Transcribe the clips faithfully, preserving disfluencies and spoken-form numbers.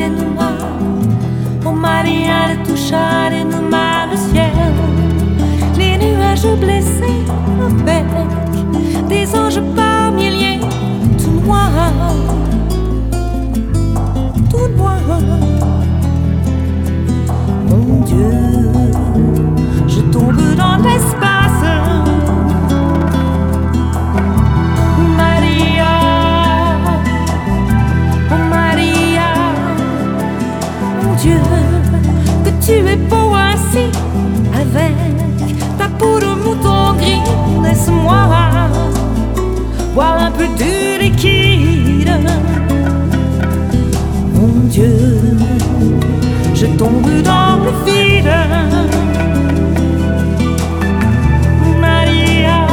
touchare numa, oh Maria de touchare numa le ciel. Les nuages blessés avec des anges par milliers, tout noir, tout noir. Mon Dieu, je tombe dans l'espace. Maria, oh Maria, mon Dieu, que tu es beau ainsi, avec ta peau de mouton gris. Laisse-moi boire un peu de liquide. Mon Dieu, je tombe dans le vide. Maria,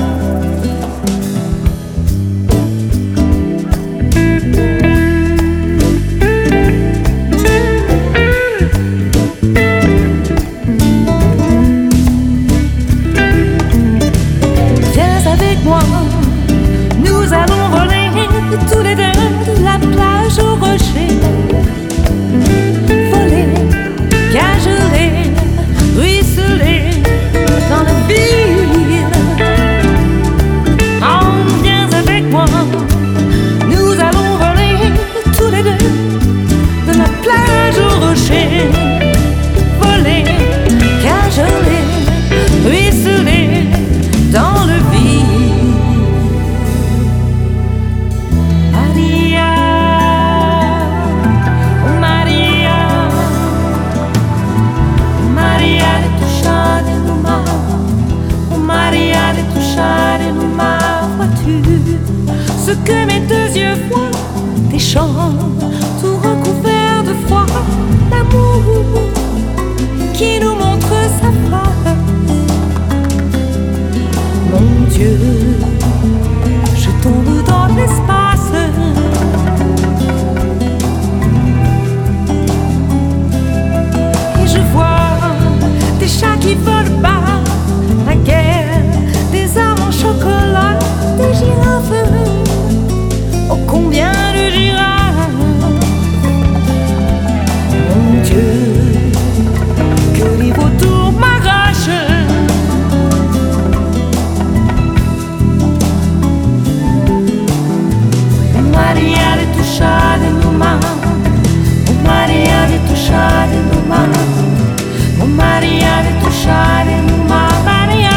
viens avec moi, nous allons voler tous les deux de la plage au rocher. Voler, cajoler, ruisseler dans la ville. Oh, viens avec moi, nous allons voler tous les deux de la plage au rocher. Voler, cajoler, ruisseler dans le vide. Maria, oh Maria, Maria de touchare numa, oh Maria de touchare numa. Vois-tu ce que mes deux yeux voient? Des champs tout recouverts de foi, d'amour qui nous montre sa face. Mon Dieu, je tombe dans l'espace. Et je vois des chats qui volent bas, la guerre, des arbres en chocolat, des girafes. Oh, combien de girafes! Mon Dieu, que les vautours m'arrachent. Maria de touchare numa, oh Maria de touchare numa, oh Maria de touchare numa, Maria,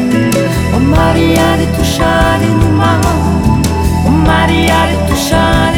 oh Maria de touchare numa, oh Maria de touchare.